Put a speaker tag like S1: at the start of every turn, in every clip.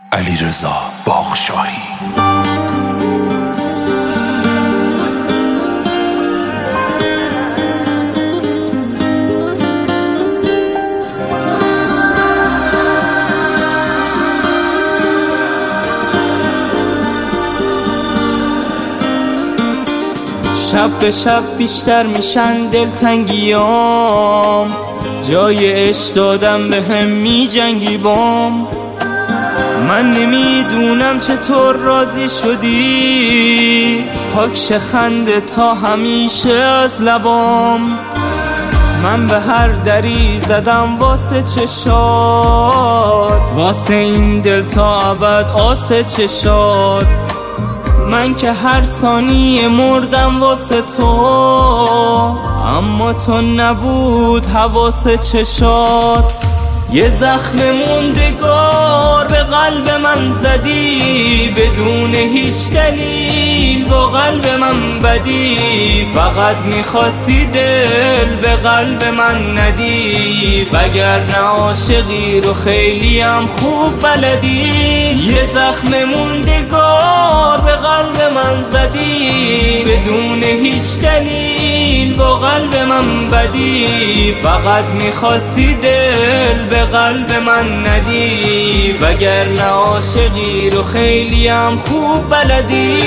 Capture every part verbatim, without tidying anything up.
S1: علیرضا باغشاهی.
S2: شب به شب بیشتر میشن دلتنگیام، جای عشق دادم به هم می جنگی بام. من نمیدونم چطور راضی شدی، پاکش خنده تا همیشه از لبام. من به هر دری زدم واسه چشات، واسه این دل تا ابد آسه چشات. من که هر ثانیه مردم واسه تو، اما تو نبود حواس چشات. یه زخم موندگار به قلب من زدی، بدون هیچ دلیل با قلب من بدی. فقط میخواستی دل به قلب من ندی، وگرنه عاشقی رو خیلی هم خوب بلدی. یه زخم موندگار به قلب من زدی، بدون هیچ دلیل با قلب من بدی. فقط میخواستی دل به قلب من ندی، وگرنه عاشقی رو خیلی هم خوب بلدی.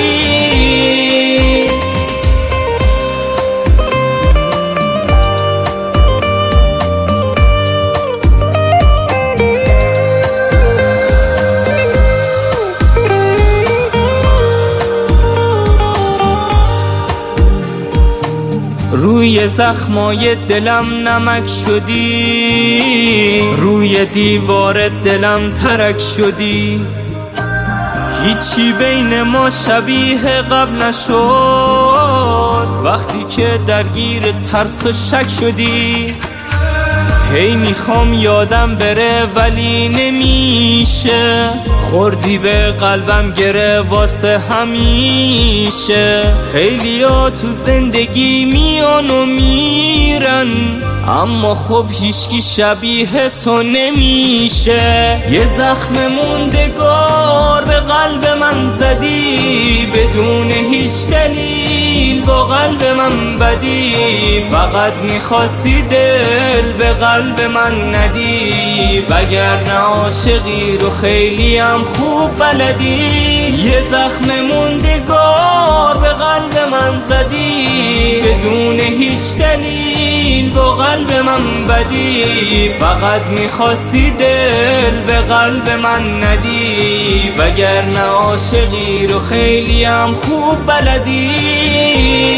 S2: روی زخمای دلم نمک شدی، روی دیوار دلم ترک شدی. هیچی بین ما شبیه قبل نشد، وقتی که درگیر ترس و شک شدی. هی میخوام یادم بره ولی نمیشه، خوردی به قلبم گره واسه همیشه. خیلی ها تو زندگی میان و میرن، اما خب هیچکی شبیه تو نمیشه. یه زخم موندگار به قلب من زدی، بدون هیچ دلیل با قلب من بدی. فقط میخواستی دل به قلب من ندی، وگرنه عاشقی رو خیلی هم خوب بلدی. یه زخم موندگار به قلب من زدی، بدون هیچ دلیل با قلب من بدی. فقط میخواستی دل به قلب من ندی، وگرنه عاشقی رو خیلی هم خوب بلدی.